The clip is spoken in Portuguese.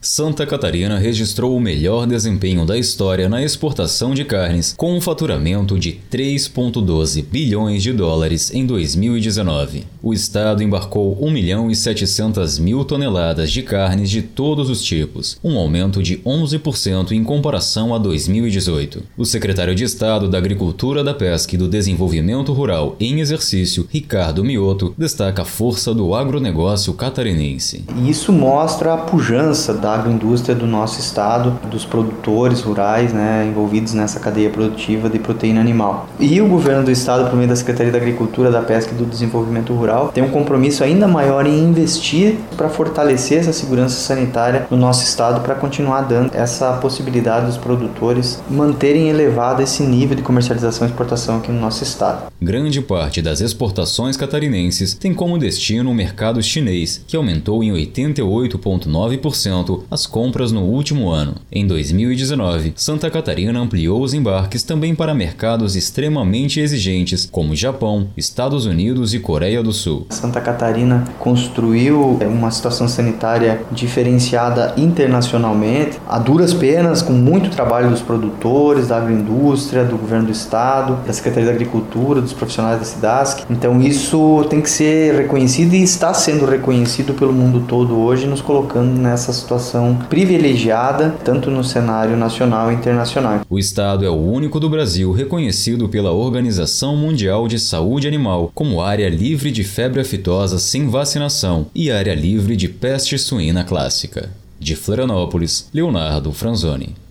Santa Catarina registrou o melhor desempenho da história na exportação de carnes, com um faturamento de 3,12 bilhões de dólares em 2019. O estado embarcou 1.700.000 toneladas de carnes de todos os tipos, um aumento de 11% em comparação a 2018. O secretário de Estado da Agricultura, da Pesca e do Desenvolvimento Rural em exercício, Ricardo Mioto, destaca a força do agronegócio catarinense. Isso mostra a pujança da agroindústria do nosso estado, dos produtores rurais, envolvidos nessa cadeia produtiva de proteína animal. E o governo do estado, por meio da Secretaria da Agricultura, da Pesca e do Desenvolvimento Rural, tem um compromisso ainda maior em investir para fortalecer essa segurança sanitária no nosso estado, para continuar dando essa possibilidade dos produtores manterem elevado esse nível de comercialização e exportação aqui no nosso estado. Grande parte das exportações catarinenses tem como destino o mercado chinês, que aumentou em 88,9% as compras no último ano. Em 2019, Santa Catarina ampliou os embarques também para mercados extremamente exigentes, como Japão, Estados Unidos e Coreia do Sul. Santa Catarina construiu uma situação sanitária diferenciada internacionalmente, a duras penas, com muito trabalho dos produtores, da agroindústria, do governo do estado, da Secretaria da Agricultura, dos profissionais da SIDASC. Então isso tem que ser reconhecido e está sendo reconhecido pelo mundo todo hoje, nos colocando nessa situação privilegiada, tanto no cenário nacional e internacional. O estado é o único do Brasil reconhecido pela Organização Mundial de Saúde Animal como área livre de febre aftosa sem vacinação e área livre de peste suína clássica. De Florianópolis, Leonardo Franzoni.